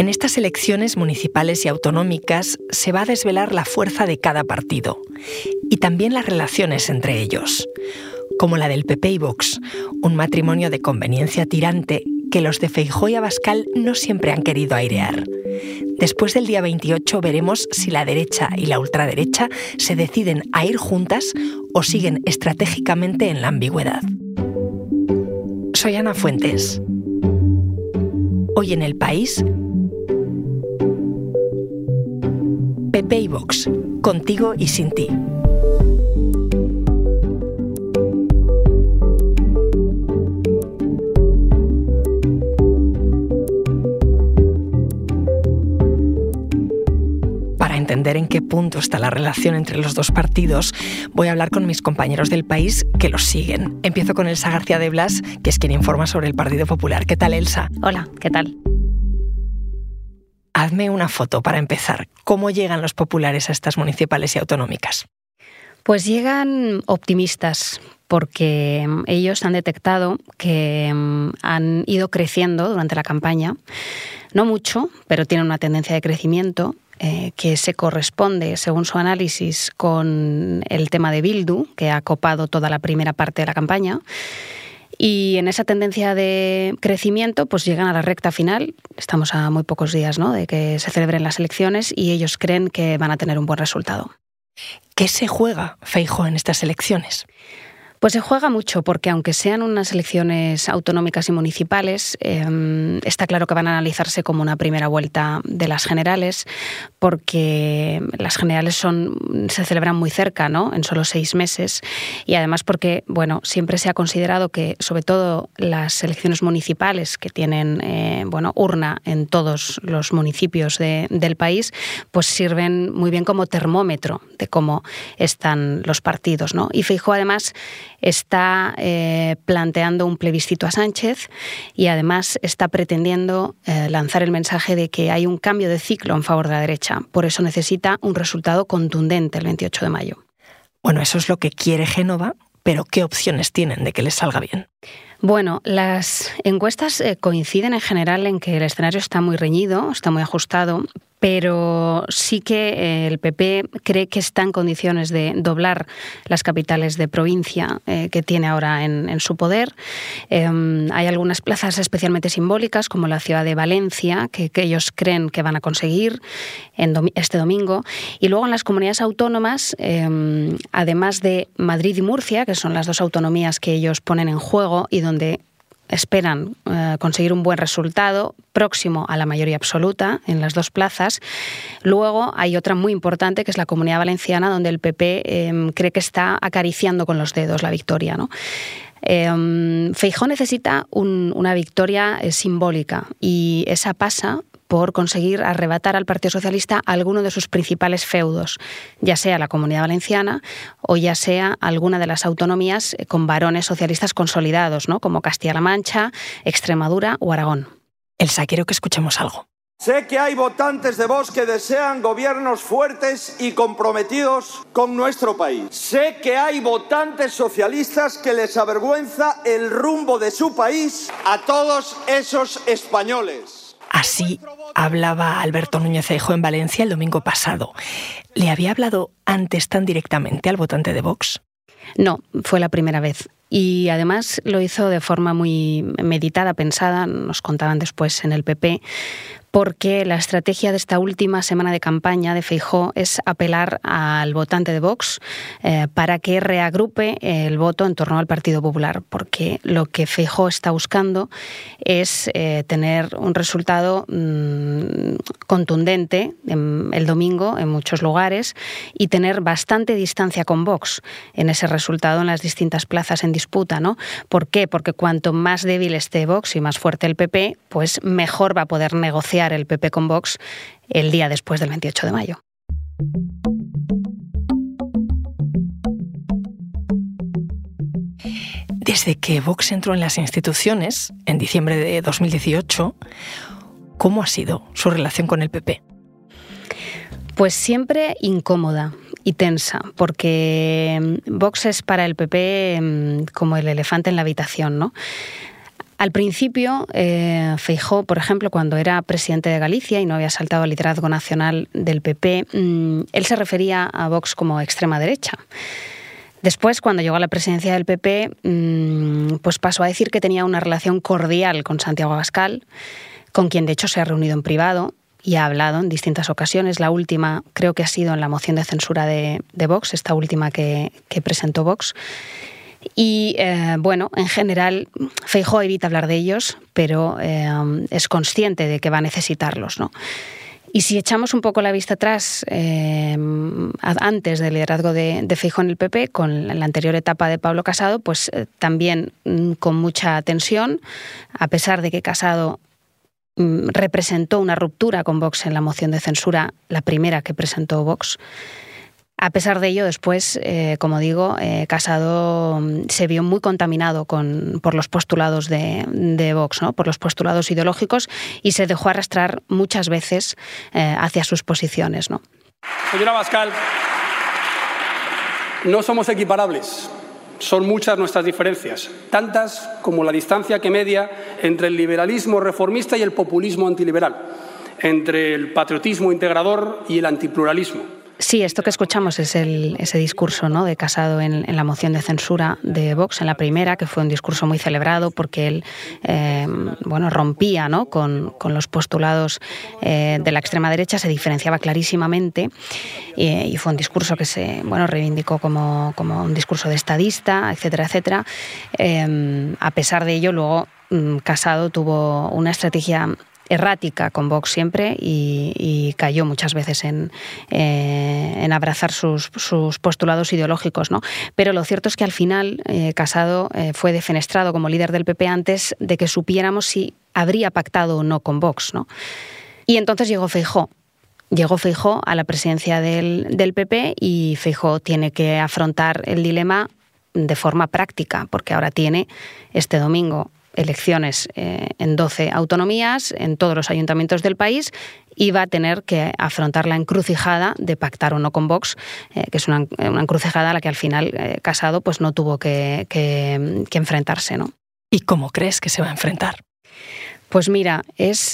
En estas elecciones municipales y autonómicas se va a desvelar la fuerza de cada partido y también las relaciones entre ellos, como la del PP y Vox, un matrimonio de conveniencia tirante que los de Feijóo y Abascal no siempre han querido airear. Después del día 28 veremos si la derecha y la ultraderecha se deciden a ir juntas o siguen estratégicamente en la ambigüedad. Soy Ana Fuentes. Hoy en El País, PP y Vox, contigo y sin ti. Para entender en qué punto está la relación entre los dos partidos, voy a hablar con mis compañeros del País que los siguen. Empiezo con Elsa García de Blas, que es quien informa sobre el Partido Popular. ¿Qué tal, Elsa? Hola, ¿qué tal? Hazme una foto para empezar. ¿Cómo llegan los populares a estas municipales y autonómicas? Pues llegan optimistas, porque ellos han detectado que han ido creciendo durante la campaña. No mucho, pero tienen una tendencia de crecimiento que se corresponde, según su análisis, con el tema de Bildu, que ha copado toda la primera parte de la campaña. Y en esa tendencia de crecimiento, pues llegan a la recta final. Estamos a muy pocos días, ¿no?, de que se celebren las elecciones y ellos creen que van a tener un buen resultado. ¿Qué se juega Feijóo en estas elecciones? Pues se juega mucho porque aunque sean unas elecciones autonómicas y municipales, está claro que van a analizarse como una primera vuelta de las generales, porque las generales se celebran muy cerca, ¿no?, en solo 6 meses, y además porque, bueno, siempre se ha considerado que sobre todo las elecciones municipales que tienen, urna en todos los municipios del país, pues sirven muy bien como termómetro de cómo están los partidos, ¿no? Y Feijóo además está planteando un plebiscito a Sánchez y además está pretendiendo lanzar el mensaje de que hay un cambio de ciclo en favor de la derecha. Por eso necesita un resultado contundente el 28 de mayo. Bueno, eso es lo que quiere Génova, pero ¿qué opciones tienen de que les salga bien? Bueno, las encuestas coinciden en general en que el escenario está muy reñido, está muy ajustado, pero sí que el PP cree que está en condiciones de doblar las capitales de provincia que tiene ahora en su poder. Hay algunas plazas especialmente simbólicas, como la ciudad de Valencia, que ellos creen que van a conseguir este domingo. Y luego en las comunidades autónomas, además de Madrid y Murcia, que son las dos autonomías que ellos ponen en juego y donde esperan conseguir un buen resultado próximo a la mayoría absoluta en las dos plazas. Luego hay otra muy importante, que es la Comunidad Valenciana, donde el PP cree que está acariciando con los dedos la victoria, ¿no? Feijóo necesita una victoria simbólica y esa pasa por conseguir arrebatar al Partido Socialista alguno de sus principales feudos, ya sea la Comunidad Valenciana o ya sea alguna de las autonomías con varones socialistas consolidados, ¿no?, como Castilla-La Mancha, Extremadura o Aragón. Elsa, quiero que escuchemos algo. Sé que hay votantes de Vox que desean gobiernos fuertes y comprometidos con nuestro país. Sé que hay votantes socialistas que les avergüenza el rumbo de su país a todos esos españoles. Así hablaba Alberto Núñez Feijóo en Valencia el domingo pasado. ¿Le había hablado antes tan directamente al votante de Vox? No, fue la primera vez. Y además lo hizo de forma muy meditada, pensada, nos contaban después en el PP, porque la estrategia de esta última semana de campaña de Feijóo es apelar al votante de Vox para que reagrupe el voto en torno al Partido Popular, porque lo que Feijóo está buscando es tener un resultado contundente el domingo en muchos lugares y tener bastante distancia con Vox en ese resultado en las distintas plazas en disputa, ¿no? ¿Por qué? Porque cuanto más débil esté Vox y más fuerte el PP, pues mejor va a poder negociar el PP con Vox el día después del 28 de mayo. Desde que Vox entró en las instituciones, en diciembre de 2018, ¿cómo ha sido su relación con el PP? Pues siempre incómoda y tensa, porque Vox es para el PP como el elefante en la habitación, ¿no? Al principio, Feijóo, por ejemplo, cuando era presidente de Galicia y no había saltado al liderazgo nacional del PP, él se refería a Vox como extrema derecha. Después, cuando llegó a la presidencia del PP, pues pasó a decir que tenía una relación cordial con Santiago Abascal, con quien de hecho se ha reunido en privado y ha hablado en distintas ocasiones. La última creo que ha sido en la moción de censura de Vox, esta última que presentó Vox. Y bueno, en general, Feijóo evita hablar de ellos, pero es consciente de que va a necesitarlos, ¿no? Y si echamos un poco la vista atrás, antes del liderazgo de Feijóo en el PP, con la anterior etapa de Pablo Casado, pues también con mucha tensión, a pesar de que Casado representó una ruptura con Vox en la moción de censura, la primera que presentó Vox. A pesar de ello, después, como digo, Casado se vio muy contaminado por los postulados de Vox, ¿no? Por los postulados ideológicos, y se dejó arrastrar muchas veces hacia sus posiciones, ¿no? Señora Abascal, no somos equiparables. Son muchas nuestras diferencias, tantas como la distancia que media entre el liberalismo reformista y el populismo antiliberal, entre el patriotismo integrador y el antipluralismo. Sí, esto que escuchamos es ese discurso, ¿no?, de Casado en la moción de censura de Vox, en la primera, que fue un discurso muy celebrado porque él rompía, ¿no?, con los postulados de la extrema derecha, se diferenciaba clarísimamente, y fue un discurso que se reivindicó como un discurso de estadista, etcétera, etcétera. A pesar de ello, luego Casado tuvo una estrategia errática con Vox siempre y cayó muchas veces en abrazar sus postulados ideológicos, ¿no? Pero lo cierto es que al final Casado fue defenestrado como líder del PP antes de que supiéramos si habría pactado o no con Vox, ¿no? Y entonces llegó Feijóo. Llegó Feijóo a la presidencia del PP y Feijóo tiene que afrontar el dilema de forma práctica, porque ahora tiene este domingo elecciones en 12 autonomías, en todos los ayuntamientos del país, y va a tener que afrontar la encrucijada de pactar o no con Vox, que es una encrucijada a la que al final Casado pues no tuvo que enfrentarse, ¿no? ¿Y cómo crees que se va a enfrentar? Pues mira, es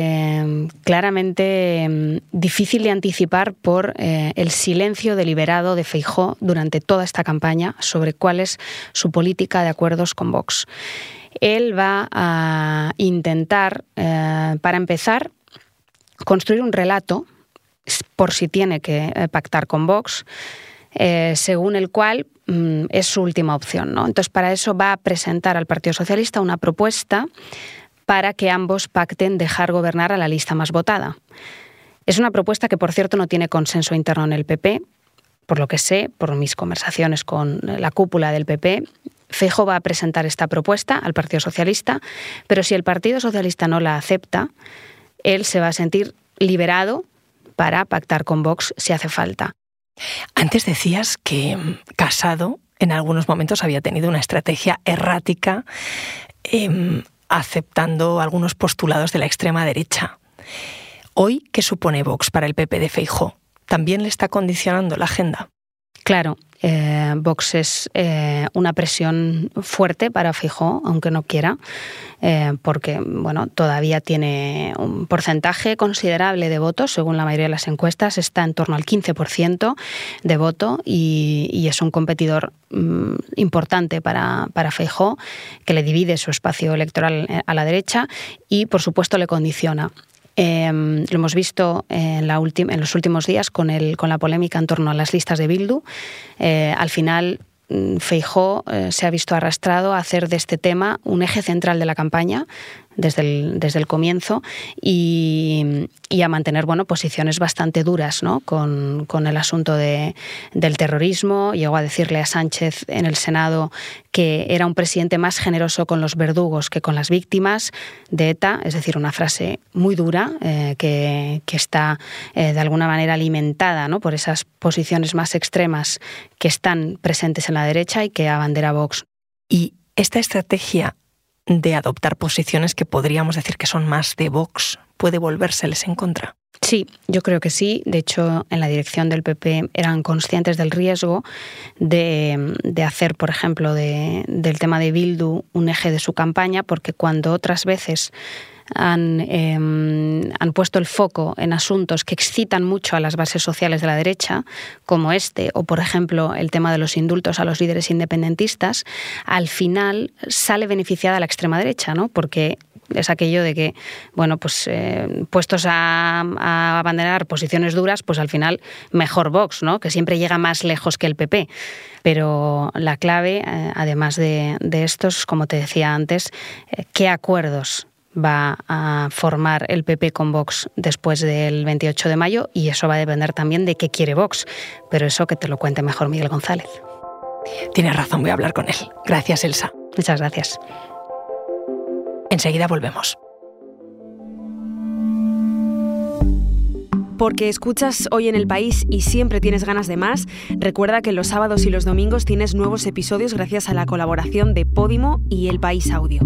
claramente difícil de anticipar por el silencio deliberado de Feijóo durante toda esta campaña sobre cuál es su política de acuerdos con Vox. Él va a intentar, para empezar, construir un relato, por si tiene que pactar con Vox, según el cual es su última opción, ¿no? Entonces, para eso va a presentar al Partido Socialista una propuesta para que ambos pacten dejar gobernar a la lista más votada. Es una propuesta que, por cierto, no tiene consenso interno en el PP. Por lo que sé, por mis conversaciones con la cúpula del PP, Feijóo va a presentar esta propuesta al Partido Socialista, pero si el Partido Socialista no la acepta, él se va a sentir liberado para pactar con Vox si hace falta. Antes decías que Casado en algunos momentos había tenido una estrategia errática, aceptando algunos postulados de la extrema derecha. Hoy, ¿qué supone Vox para el PP de Feijóo? ¿También le está condicionando la agenda? Claro, Vox es una presión fuerte para Feijóo, aunque no quiera, porque todavía tiene un porcentaje considerable de votos, según la mayoría de las encuestas, está en torno al 15% de voto y es un competidor importante para Feijóo, que le divide su espacio electoral a la derecha y, por supuesto, le condiciona. Lo hemos visto en los últimos días con la polémica en torno a las listas de Bildu. Al final, Feijóo se ha visto arrastrado a hacer de este tema un eje central de la campaña desde el comienzo y a mantener posiciones bastante duras, ¿no?, con el asunto del terrorismo. Llegó a decirle a Sánchez en el Senado que era un presidente más generoso con los verdugos que con las víctimas de ETA, es decir, una frase muy dura que está de alguna manera alimentada, ¿no?, por esas posiciones más extremas que están presentes en la derecha y que abandera Vox. Y esta estrategia de adoptar posiciones que podríamos decir que son más de Vox, puede volvérseles en contra. Sí, yo creo que sí. De hecho, en la dirección del PP eran conscientes del riesgo de hacer, por ejemplo, del tema de Bildu un eje de su campaña, porque cuando otras veces han puesto el foco en asuntos que excitan mucho a las bases sociales de la derecha, como este, o por ejemplo el tema de los indultos a los líderes independentistas, al final sale beneficiada la extrema derecha, ¿no? Porque es aquello de que, bueno, pues puestos a abanderar posiciones duras, pues al final mejor Vox, ¿no? Que siempre llega más lejos que el PP. Pero la clave, además de estos, como te decía antes, ¿qué acuerdos va a formar el PP con Vox después del 28 de mayo? Y eso va a depender también de qué quiere Vox. Pero eso que te lo cuente mejor Miguel González. Tienes razón, voy a hablar con él. Gracias, Elsa. Muchas gracias. Enseguida volvemos. Porque escuchas Hoy en el País y siempre tienes ganas de más, recuerda que los sábados y los domingos tienes nuevos episodios gracias a la colaboración de Podimo y El País Audio.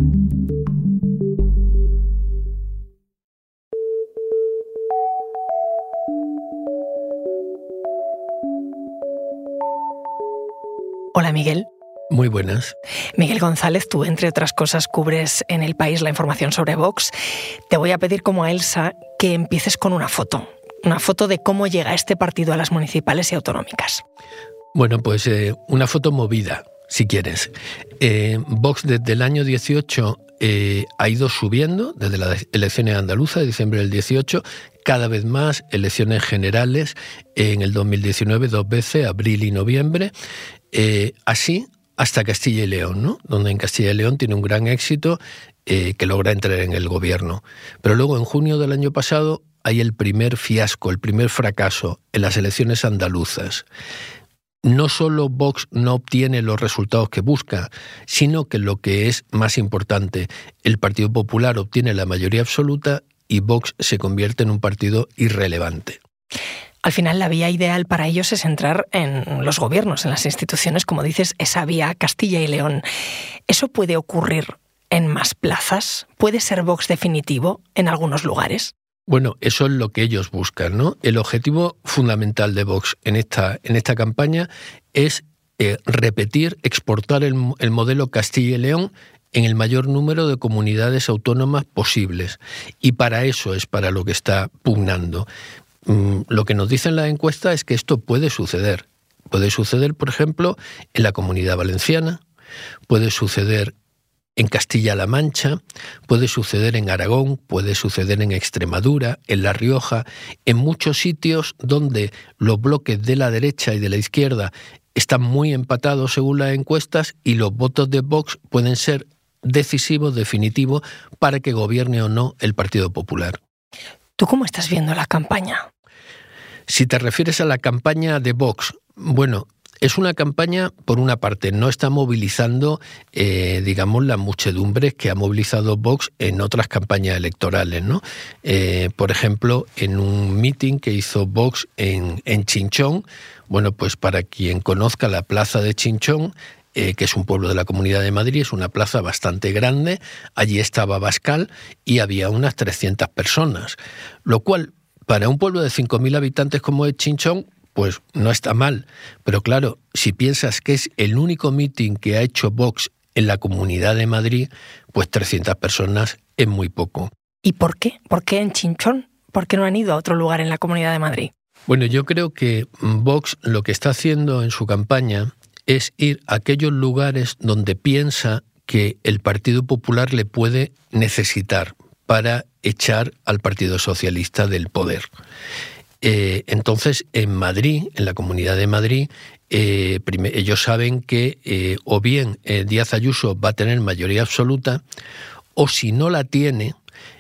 Hola, Miguel. Muy buenas. Miguel González, tú, entre otras cosas, cubres en El País la información sobre Vox. Te voy a pedir, como a Elsa, que empieces con una foto de cómo llega este partido a las municipales y autonómicas. Bueno, pues una foto movida, si quieres. Vox desde el año 18 ha ido subiendo, desde las elecciones andaluzas de diciembre del 18, cada vez más, elecciones generales en el 2019 2 veces, abril y noviembre, así hasta Castilla y León, ¿no? Donde en Castilla y León tiene un gran éxito que logra entrar en el gobierno. Pero luego, en junio del año pasado, hay el primer fiasco, el primer fracaso en las elecciones andaluzas. No solo Vox no obtiene los resultados que busca, sino que lo que es más importante, el Partido Popular obtiene la mayoría absoluta y Vox se convierte en un partido irrelevante. Al final, la vía ideal para ellos es entrar en los gobiernos, en las instituciones, como dices, esa vía Castilla y León. ¿Eso puede ocurrir en más plazas? ¿Puede ser Vox definitivo en algunos lugares? Bueno, eso es lo que ellos buscan, ¿no? El objetivo fundamental de Vox en esta campaña es repetir, exportar el modelo Castilla y León en el mayor número de comunidades autónomas posibles. Y para eso es para lo que está pugnando. Lo que nos dicen las encuestas es que esto puede suceder. Puede suceder, por ejemplo, en la Comunidad Valenciana, puede suceder en Castilla-La Mancha, puede suceder en Aragón, puede suceder en Extremadura, en La Rioja, en muchos sitios donde los bloques de la derecha y de la izquierda están muy empatados según las encuestas y los votos de Vox pueden ser decisivos, definitivos, para que gobierne o no el Partido Popular. ¿Tú cómo estás viendo la campaña? Si te refieres a la campaña de Vox, bueno, es una campaña, por una parte, no está movilizando, digamos, las muchedumbres que ha movilizado Vox en otras campañas electorales, ¿no? Por ejemplo, en un meeting que hizo Vox en Chinchón, bueno, pues para quien conozca la plaza de Chinchón, que es un pueblo de la Comunidad de Madrid, es una plaza bastante grande, allí estaba Abascal y había unas 300 personas, lo cual, para un pueblo de 5.000 habitantes como es Chinchón, pues no está mal. Pero claro, si piensas que es el único mitin que ha hecho Vox en la Comunidad de Madrid, pues 300 personas es muy poco. ¿Y por qué? ¿Por qué en Chinchón? ¿Por qué no han ido a otro lugar en la Comunidad de Madrid? Bueno, yo creo que Vox lo que está haciendo en su campaña es ir a aquellos lugares donde piensa que el Partido Popular le puede necesitar para echar al Partido Socialista del poder. Entonces, en Madrid, en la Comunidad de Madrid, ellos saben que o bien Díaz Ayuso va a tener mayoría absoluta, o si no la tiene,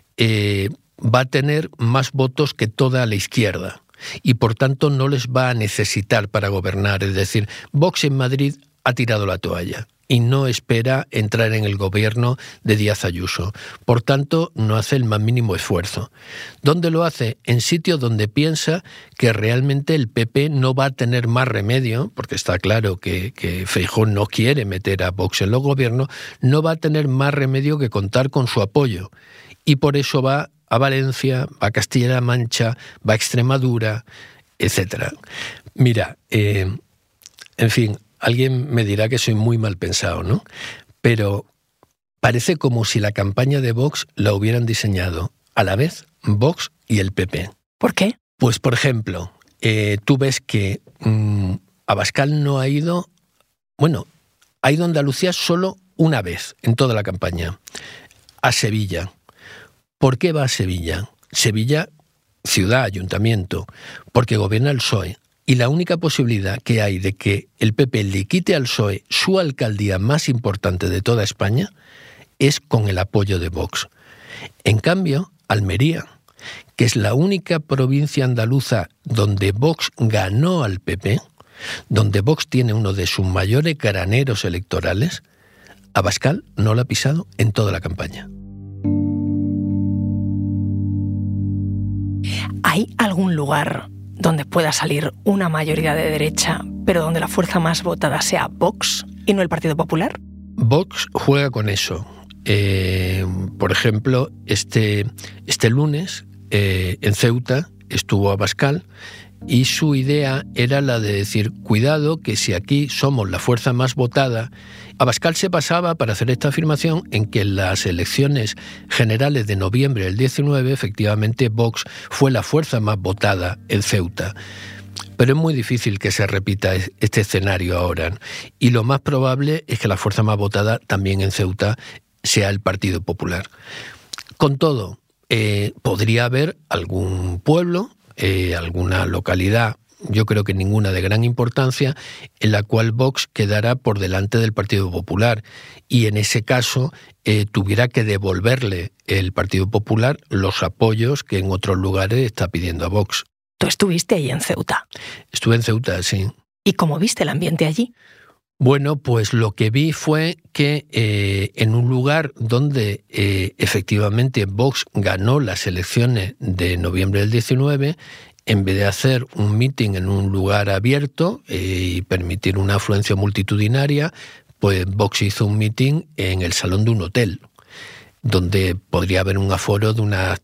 va a tener más votos que toda la izquierda. Y por tanto no les va a necesitar para gobernar. Es decir, Vox en Madrid ha tirado la toalla y no espera entrar en el gobierno de Díaz Ayuso. Por tanto, no hace el más mínimo esfuerzo. ¿Dónde lo hace? En sitios donde piensa que realmente el PP no va a tener más remedio, porque está claro que Feijóo no quiere meter a Vox en los gobiernos, no va a tener más remedio que contar con su apoyo. Y por eso va a Valencia, va a Castilla-La Mancha, va a Extremadura, etc. Mira, en fin, alguien me dirá que soy muy mal pensado, ¿no? Pero parece como si la campaña de Vox la hubieran diseñado a la vez Vox y el PP. ¿Por qué? Pues, por ejemplo, tú ves que Abascal no ha ido... Bueno, ha ido a Andalucía solo una vez en toda la campaña, a Sevilla. ¿Por qué va a Sevilla? Sevilla, ciudad, ayuntamiento, porque gobierna el PSOE. Y la única posibilidad que hay de que el PP le quite al PSOE su alcaldía más importante de toda España es con el apoyo de Vox. En cambio, Almería, que es la única provincia andaluza donde Vox ganó al PP, donde Vox tiene uno de sus mayores graneros electorales, Abascal no la ha pisado en toda la campaña. ¿Hay algún lugar donde pueda salir una mayoría de derecha, pero donde la fuerza más votada sea Vox y no el Partido Popular? Vox juega con eso. Por ejemplo, este lunes en Ceuta estuvo Abascal y su idea era la de decir, cuidado que si aquí somos la fuerza más votada. Abascal se basaba para hacer esta afirmación en que en las elecciones generales de noviembre del 19, efectivamente, Vox fue la fuerza más votada en Ceuta. Pero es muy difícil que se repita este escenario ahora. Y lo más probable es que la fuerza más votada también en Ceuta sea el Partido Popular. Con todo, podría haber algún pueblo, alguna localidad, yo creo que ninguna de gran importancia, en la cual Vox quedará por delante del Partido Popular y en ese caso tuviera que devolverle el Partido Popular los apoyos que en otros lugares está pidiendo a Vox. ¿Tú estuviste ahí en Ceuta? Estuve en Ceuta, sí. ¿Y cómo viste el ambiente allí? Bueno, pues lo que vi fue que en un lugar donde efectivamente Vox ganó las elecciones de noviembre del 19, en vez de hacer un mitin en un lugar abierto y permitir una afluencia multitudinaria, pues Vox hizo un mitin en el salón de un hotel, donde podría haber un aforo de unas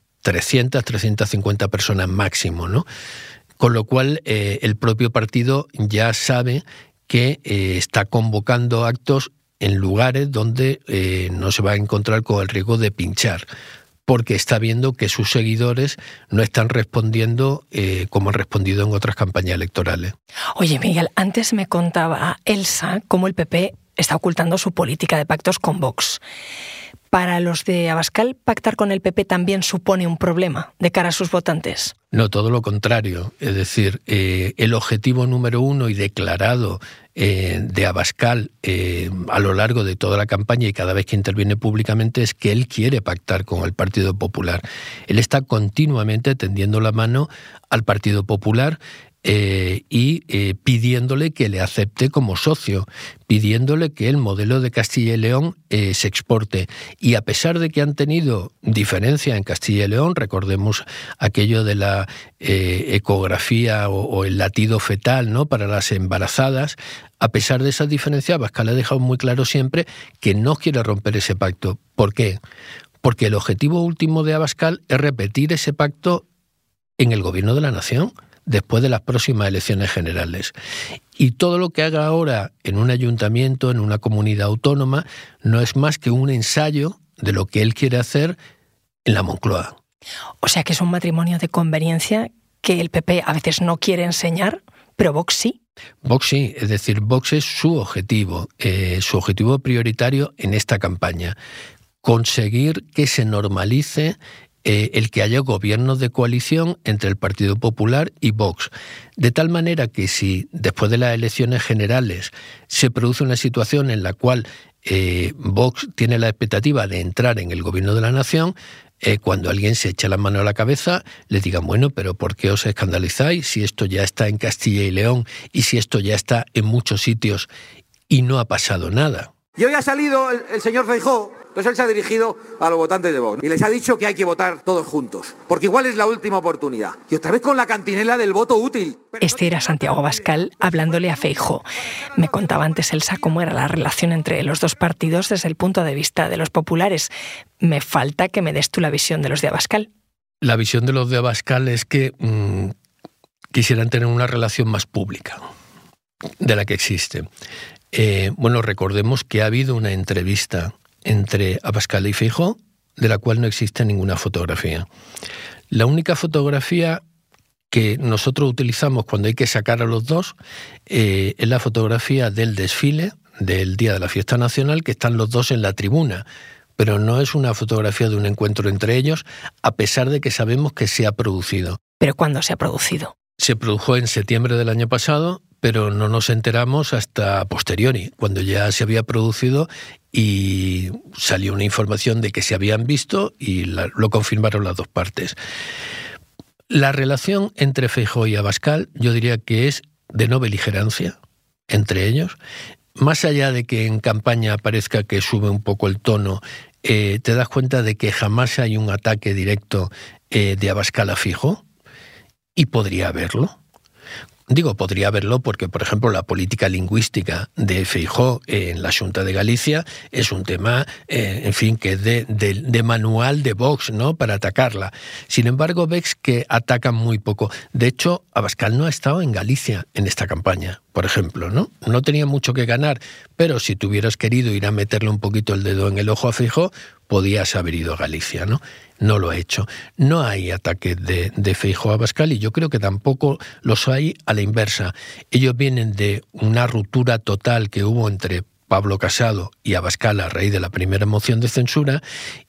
350 personas máximo, ¿no? Con lo cual el propio partido ya sabe que está convocando actos en lugares donde no se va a encontrar con el riesgo de pinchar, porque está viendo que sus seguidores no están respondiendo como han respondido en otras campañas electorales. Oye, Miguel, antes me contaba Elsa cómo el PP está ocultando su política de pactos con Vox. ¿Para los de Abascal, pactar con el PP también supone un problema de cara a sus votantes? No, todo lo contrario. Es decir, el objetivo número uno y declarado de Abascal a lo largo de toda la campaña y cada vez que interviene públicamente es que él quiere pactar con el Partido Popular. Él está continuamente tendiendo la mano al Partido Popular y pidiéndole que le acepte como socio, pidiéndole que el modelo de Castilla y León se exporte. Y a pesar de que han tenido diferencia en Castilla y León, recordemos aquello de la ecografía o el latido fetal, ¿no?, para las embarazadas, a pesar de esas diferencias, Abascal ha dejado muy claro siempre que no quiere romper ese pacto. ¿Por qué? Porque el objetivo último de Abascal es repetir ese pacto en el gobierno de la nación, después de las próximas elecciones generales. Y todo lo que haga ahora en un ayuntamiento, en una comunidad autónoma, no es más que un ensayo de lo que él quiere hacer en la Moncloa. O sea que es un matrimonio de conveniencia que el PP a veces no quiere enseñar, pero Vox sí. Vox sí, es decir, Vox es su objetivo prioritario en esta campaña. Conseguir que se normalice el que haya gobiernos de coalición entre el Partido Popular y Vox. De tal manera que si después de las elecciones generales se produce una situación en la cual Vox tiene la expectativa de entrar en el gobierno de la nación, cuando alguien se echa la mano a la cabeza, le digan, bueno, pero ¿por qué os escandalizáis si esto ya está en Castilla y León y si esto ya está en muchos sitios y no ha pasado nada? Y hoy ha salido el señor Feijóo, entonces él se ha dirigido a los votantes de Vox y les ha dicho que hay que votar todos juntos, porque igual es la última oportunidad. Y otra vez con la cantinela del voto útil. Este era Santiago Abascal hablándole a Feijóo. Me contaba antes Elsa cómo era la relación entre los dos partidos desde el punto de vista de los populares. Me falta que me des tú la visión de los de Abascal. La visión de los de Abascal es que quisieran tener una relación más pública de la que existe. Bueno, recordemos que ha habido una entrevista entre Abascal y Feijóo, de la cual no existe ninguna fotografía. La única fotografía que nosotros utilizamos cuando hay que sacar a los dos es la fotografía del desfile del Día de la Fiesta Nacional, que están los dos en la tribuna, pero no es una fotografía de un encuentro entre ellos, a pesar de que sabemos que se ha producido. ¿Pero cuándo se ha producido? Se produjo en septiembre del año pasado, pero no nos enteramos hasta posteriori, cuando ya se había producido y salió una información de que se habían visto y lo confirmaron las dos partes. La relación entre Feijóo y Abascal yo diría que es de no beligerancia entre ellos. Más allá de que en campaña parezca que sube un poco el tono, te das cuenta de que jamás hay un ataque directo de Abascal a Feijóo, y podría haberlo. Digo, podría haberlo porque, por ejemplo, la política lingüística de Feijóo en la Xunta de Galicia es un tema, en fin, que es de manual de Vox, ¿no?, para atacarla. Sin embargo, ves que atacan muy poco. De hecho, Abascal no ha estado en Galicia en esta campaña, por ejemplo, ¿no? No tenía mucho que ganar, pero si tú hubieras querido ir a meterle un poquito el dedo en el ojo a Feijóo, podías haber ido a Galicia, ¿no? No lo ha hecho. No hay ataques de Feijóo a Abascal y yo creo que tampoco los hay a la inversa. Ellos vienen de una ruptura total que hubo entre Pablo Casado y Abascal a raíz de la primera moción de censura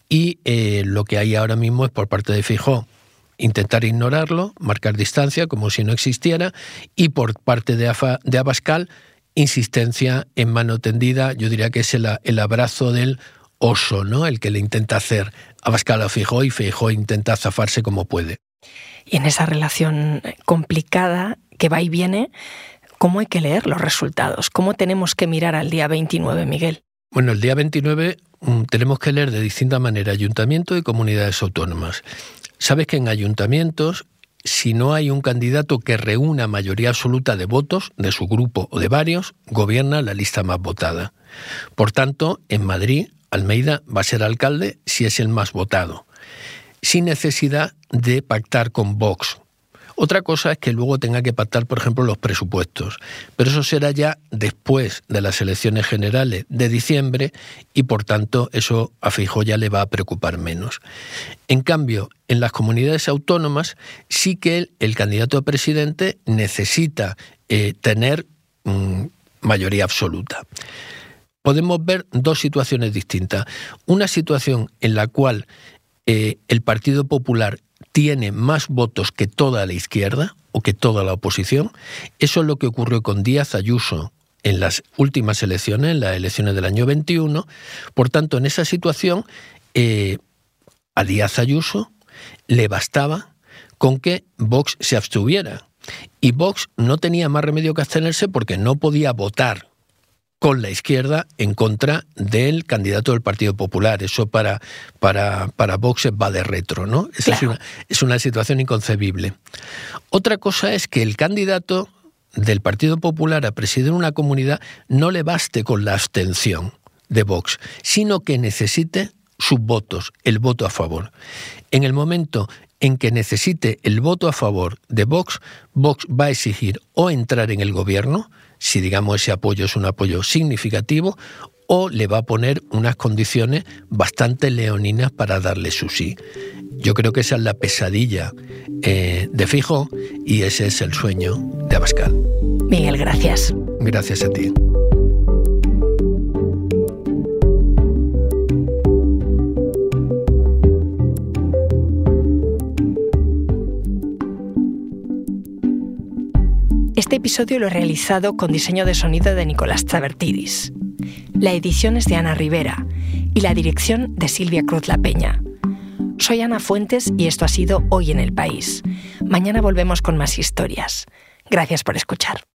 y lo que hay ahora mismo es por parte de Feijóo intentar ignorarlo, marcar distancia como si no existiera, y por parte de Abascal insistencia en mano tendida. Yo diría que es el abrazo del oso, ¿no?, el que le intenta hacer Abascal a Feijóo y Feijóo intenta zafarse como puede. Y en esa relación complicada que va y viene, ¿cómo hay que leer los resultados? ¿Cómo tenemos que mirar al día 29, Miguel? Bueno, el día 29 tenemos que leer de distinta manera ayuntamientos y comunidades autónomas. Sabes que en ayuntamientos, si no hay un candidato que reúna mayoría absoluta de votos de su grupo o de varios, gobierna la lista más votada. Por tanto, en Madrid, Almeida va a ser alcalde si es el más votado, sin necesidad de pactar con Vox. Otra cosa es que luego tenga que pactar, por ejemplo, los presupuestos, pero eso será ya después de las elecciones generales de diciembre y, por tanto, eso a Feijóo ya le va a preocupar menos. En cambio, en las comunidades autónomas sí que el candidato a presidente necesita tener mayoría absoluta. Podemos ver dos situaciones distintas. Una situación en la cual el Partido Popular tiene más votos que toda la izquierda o que toda la oposición. Eso es lo que ocurrió con Díaz Ayuso en las últimas elecciones, en las elecciones del año 21. Por tanto, en esa situación, a Díaz Ayuso le bastaba con que Vox se abstuviera. Y Vox no tenía más remedio que abstenerse porque no podía votar con la izquierda en contra del candidato del Partido Popular. Eso para Vox va de retro, ¿no? Esa claro. Es una situación inconcebible. Otra cosa es que el candidato del Partido Popular a presidir una comunidad no le baste con la abstención de Vox, sino que necesite sus votos, el voto a favor. En el momento en que necesite el voto a favor de Vox, Vox va a exigir o entrar en el gobierno, si digamos ese apoyo es un apoyo significativo, o le va a poner unas condiciones bastante leoninas para darle su sí. Yo creo que esa es la pesadilla de Feijóo y ese es el sueño de Abascal. Miguel, gracias. Gracias a ti. Este episodio lo he realizado con diseño de sonido de Nicolás Chavertidis. La edición es de Ana Rivera y la dirección de Silvia Cruz La Peña. Soy Ana Fuentes y esto ha sido Hoy en el País. Mañana volvemos con más historias. Gracias por escuchar.